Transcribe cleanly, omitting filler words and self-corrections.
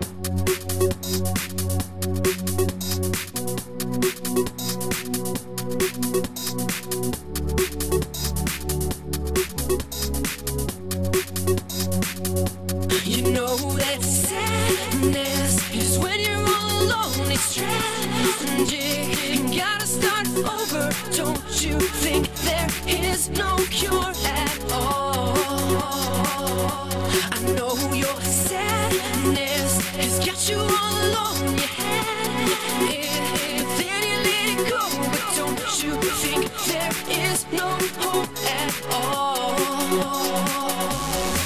You know that sadness is when you're all alone. It's tragic. You gotta start over. Don't you think there is no cure at all? I know your sadness has got you all alone. You had it, then you let it go. But don't you think there is no hope at all?